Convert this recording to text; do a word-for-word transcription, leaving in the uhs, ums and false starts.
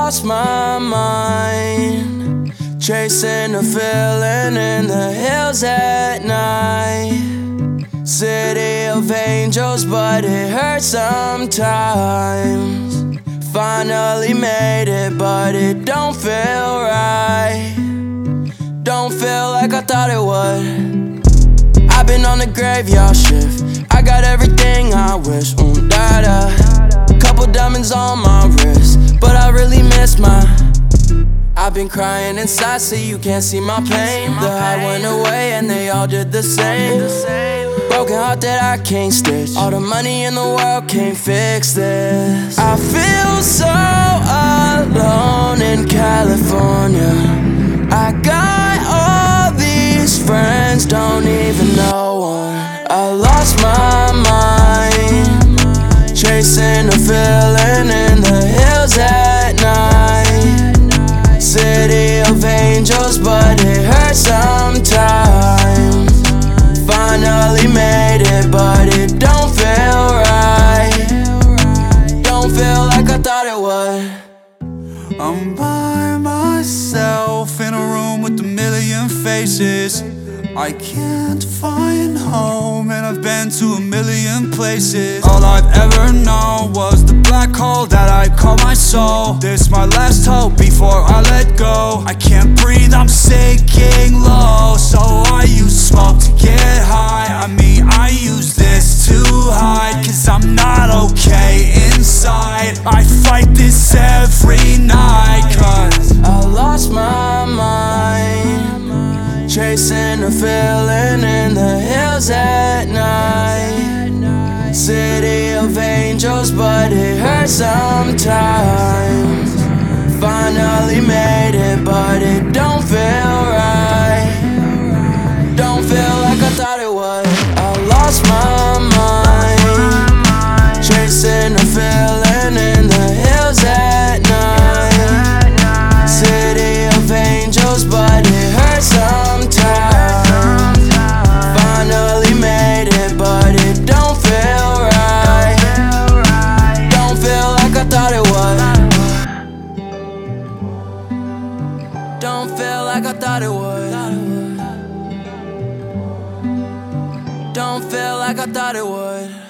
lost my mind, chasing a feeling in the hills at night. City of angels, but it hurts sometimes. Finally made it, but it don't feel right. Don't feel like I thought it would. I've been on the graveyard shift, I got everything I wish. Um, da-da. Couple diamonds on my wrist, but I really miss my. I've been crying inside so you can't see my pain. The high went away and they all did the same. Broken heart that I can't stitch, all the money in the world can't fix this. I feel so alone in California. I got all these friends, don't even know one. I lost my mind, chasing a feeling in the hills at night. City of angels, but it hurts sometimes. Finally made it, but it don't feel right. Don't feel like I thought it would. I'm by myself in a room with a million faces. I can't find home and I've been to a million places. All I've ever known was the black hole that I call my soul. This my last hope before I let go. I can't breathe, I'm sinking low, so I use smoke to get high. I mean, I use this to hide, cause I'm not okay inside. I fight this every night, cause I lost my mind, chasing a feeling in the hills at night. City of angels, but it hurts sometimes. Finally made it, but it don't feel right. Don't feel like I thought it would. I lost my mind, chasing a feeling in the hills at night. City of angels, but it hurts sometimes. Finally made it, but it don't feel right. Don't feel like I thought it would. Don't feel like I thought it would. Don't feel like I thought it would.